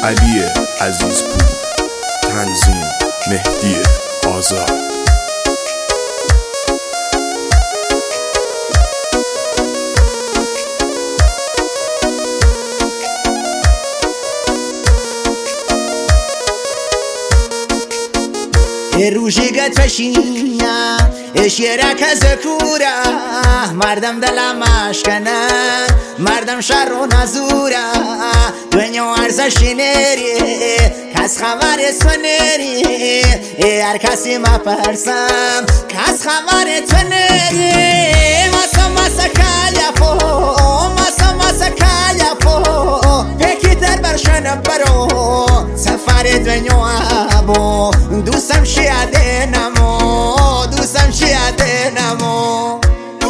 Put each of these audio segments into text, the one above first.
علی عزیزپور، تنظیم مهدی آزاد. روشی گت فشینه اشیره که زکوره مردم دلم اشکنه مردم شر و نزوره دنیا ارزشی نری کس خبر تو نری هر کسی ما پرسم کس خبر تو نری ماسا کلیپو ماسا کلیپو پکی در برشن برو سفر دنیا ابو دوستم شیاده نمو دوستم شیاده نمو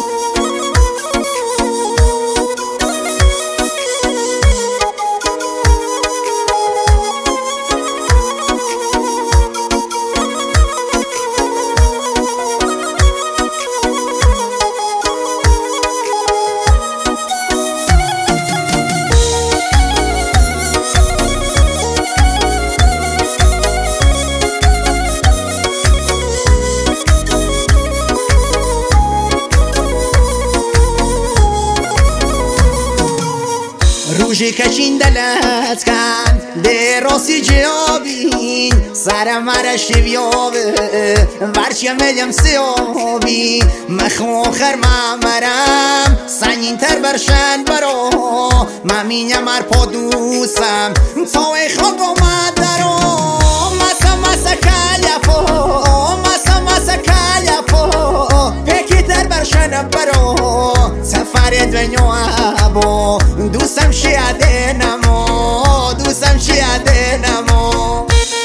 روشی کشین دلت کن ده راستی جوابین سر مرش بیابه ورچی ملیم سیابی مخو آخر مرم سنگین تر برشن برو ممینه مر پا دوستم تا ای خواب آمد درو مسا کلیپو مسا کلیپو پکی تر برشن برو سفر دنیا ابو دوستم شیاده نمو دوستم شیاده نمو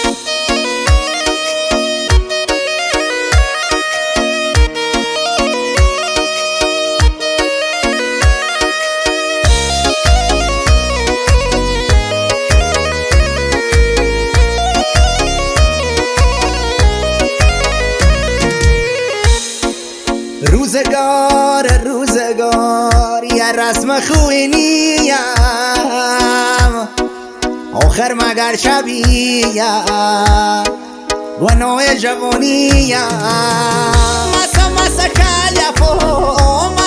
روزگار یه رسم خوی نیم آخر مگر شبیم گناه جوانیم مسا کلیپو